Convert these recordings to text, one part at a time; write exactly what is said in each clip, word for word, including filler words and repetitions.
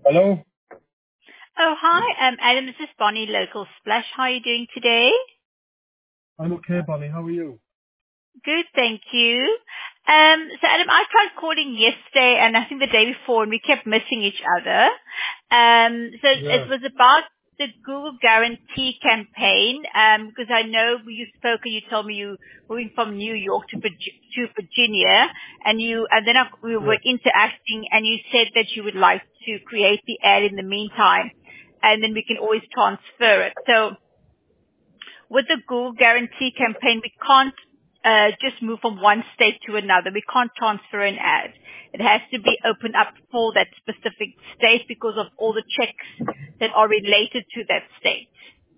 Hello? Oh, hi. Um, Adam, this is Bonnie, Local Splash. How are you doing today? I'm okay, Bonnie. How are you? Good, thank you. Um, so, Adam, I tried calling yesterday and I think the day before, and we kept missing each other. Um, so it, Yeah. it was about the Google Guarantee campaign, um, because I know you spoke and you told me you were moving from New York to, Virgi- to Virginia, and you, and then I, we Yeah. were interacting, and you said that you would like to create the ad in the meantime, and then we can always transfer it. So, with the Google Guarantee campaign, we can't uh, just move from one state to another. We can't transfer an ad. It has to be opened up for that specific state because of all the checks that are related to that state.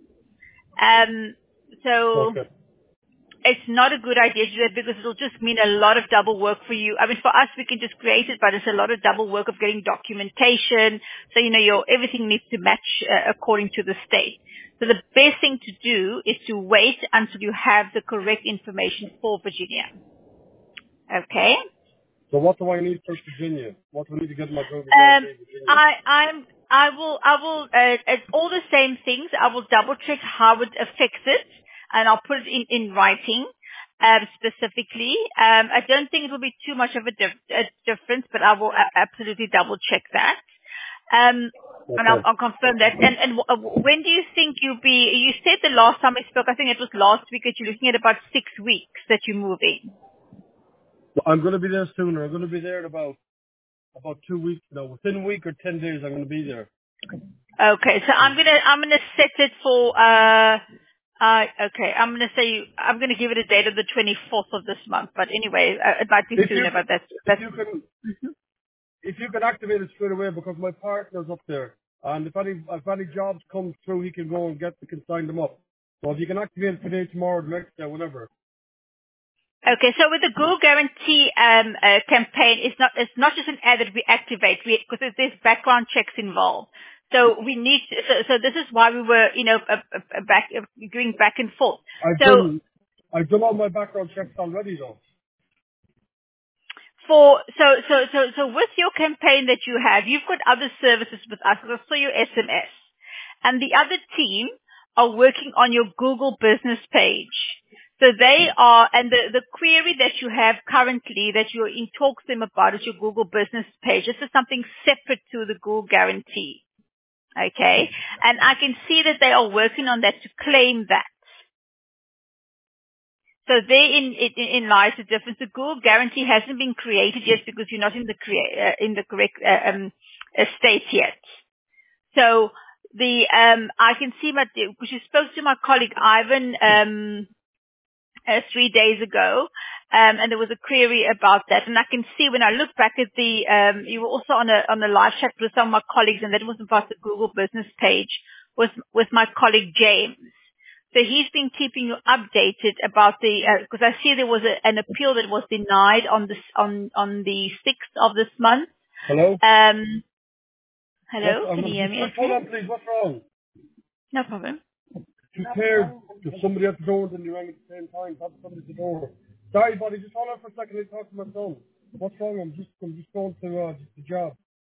Um, so Okay. it's not a good idea to do that because it'll just mean a lot of double work for you. I mean, for us, we can just create it, but it's a lot of double work of getting documentation. So, you know, your everything needs to match uh, according to the state. So the best thing to do is to wait until you have the correct information for Virginia. Okay? So what do I need for Virginia? What do I need to get my Google Um, Guarantee Virginia? I, I'm, I will, I will, uh, it's all the same things. I will double check how it affects it and I'll put it in, in writing, um, specifically. Um, I don't think it will be too much of a, dif- a difference, but I will a- absolutely double check that. Um, and I'll, Okay. I'll confirm that. And, and w- uh, when do you think you'll be, you said the last time we spoke, I think it was last week, that you're looking at about six weeks that you're moving. Well, I'm going to be there sooner. I'm going to be there in about about two weeks now. Within a week or ten days, I'm going to be there. Okay, so I'm gonna I'm gonna set it for uh uh okay I'm gonna say I'm gonna give it a date of the twenty-fourth of this month. But anyway, uh, it might be If you sooner. can, But that's if that's you can, if you can activate it straight away because my partner's up there, and if any if any jobs come through, he can go and get can sign them up. So if you can activate it today, tomorrow, the next day, whenever. okay. So with the Google Guarantee um uh, campaign, it's not it's not just an ad that we activate because there's there's background checks involved. So we need so, so this is why we were you know uh, uh, back uh, going back and forth. I've So done I've done all my background checks already though. For so so so so with your campaign that you have, you've got other services with us. I saw your S M S, and the other team are working on your Google business page. So they are, and the the query that you have currently that you're in talks to them about is your Google business page. This is something separate to the Google guarantee. Okay, and I can see that they are working on that to claim that. So therein in, in, in lies the difference. The Google guarantee hasn't been created yet because you're not in the crea- uh, in the correct uh, um, uh, state yet. So the um, I can see my because you spoke to my colleague Ivan um, uh, three days ago, um, and there was a query about that. And I can see when I look back at the um, you were also on a on a live chat with some of my colleagues, and that was about the Google business page with with my colleague James. So he's been keeping you updated about the, because I see there was a, an appeal that was denied on this, on, on the sixth of this month. Hello. Um, What's hello, I'm can you gonna hear just me just hold okay? on, please. What's wrong? No problem. Just heard there's somebody at the door and you rang at the same time. Have somebody at the door. Sorry, buddy. Just hold on for a second. Let me talk to my son. What's wrong? I'm just I'm just going to uh, the job.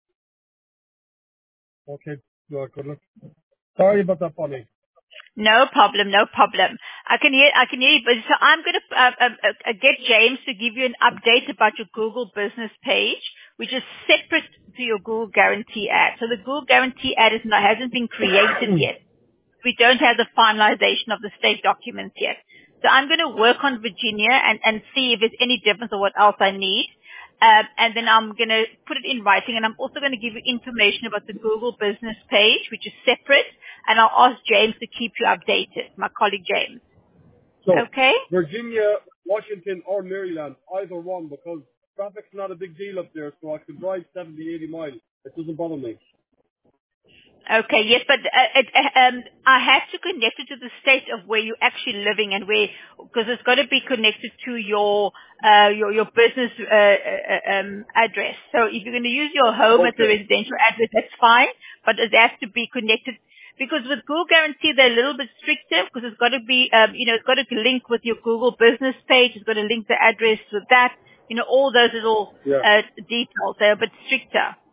Okay. Uh, good luck. Sorry about that, buddy. No problem, no problem. I can hear, I can hear you, but so I'm going to uh, uh, uh, get James to give you an update about your Google business page, which is separate to your Google guarantee ad. So the Google guarantee ad is not, hasn't been created yet. We don't have the finalization of the state documents yet. So I'm going to work on Virginia and, and see if there's any difference or what else I need. Um, and then I'm going to put it in writing, and I'm also going to give you information about the Google business page, which is separate, and I'll ask James to keep you updated, my colleague James. So Okay? Virginia, Washington, or Maryland, either one, because traffic's not a big deal up there, so I can drive seventy, eighty miles. It doesn't bother me. Okay, yes, but uh, it, uh, um, I have to connect it to the state of where you're actually living and where, because it's got to be connected to your uh, your your business uh, uh, um, address. So if you're going to use your home as a Okay. residential address, that's fine, but it has to be connected. Because with Google Guarantee, they're a little bit stricter because it's got to be, um, you know, it's got to link with your Google business page. It's got to link the address with that. You know, all those little Yeah. uh, details. They're a bit stricter.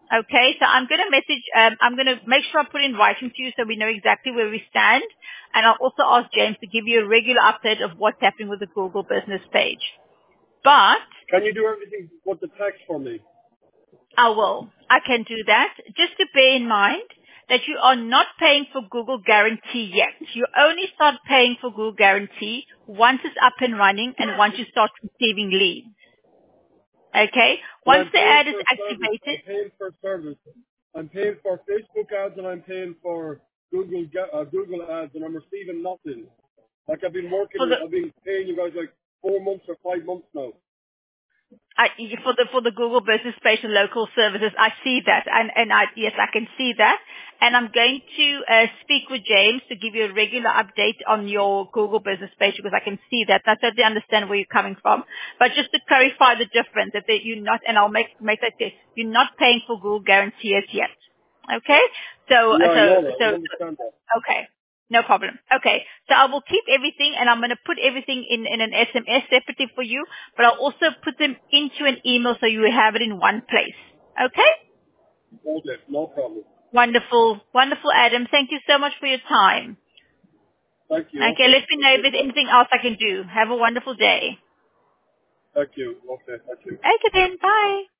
Okay, so I'm going to message, um, I'm going to make sure I put in writing to you so we know exactly where we stand. And I'll also ask James to give you a regular update of what's happening with the Google business page. But Can you do everything with the text for me? I will. I can do that. Just to bear in mind that you are not paying for Google Guarantee yet. You only start paying for Google Guarantee once it's up and running and once you start receiving leads. Okay? But Once I'm the paying ad is for service. activated, I'm paying for service. I'm paying for Facebook ads and I'm paying for Google ga- uh, Google ads and I'm receiving nothing. Like I've been working for with, the I've been paying you guys like four months or five months now. I, for the for the Google Business Page and local services, I see that, and and I yes, I can see that, and I'm going to uh, speak with James to give you a regular update on your Google Business Page because I can see that. I totally understand where you're coming from, but just to clarify the difference that they, you're not, and I'll make make that clear, you're not paying for Google Guarantee as yet. Okay, so Yeah, uh, I so know that. so I understand that. okay. No problem. Okay. So I will keep everything and I'm going to put everything in, in an S M S separately for you, but I'll also put them into an email so you have it in one place. Okay? Okay, no problem. Wonderful. Wonderful, Adam. Thank you so much for your time. Thank you. Okay. Okay. Let me know if there's anything else I can do. Have a wonderful day. Thank you. Okay, thank you. Okay then. Bye.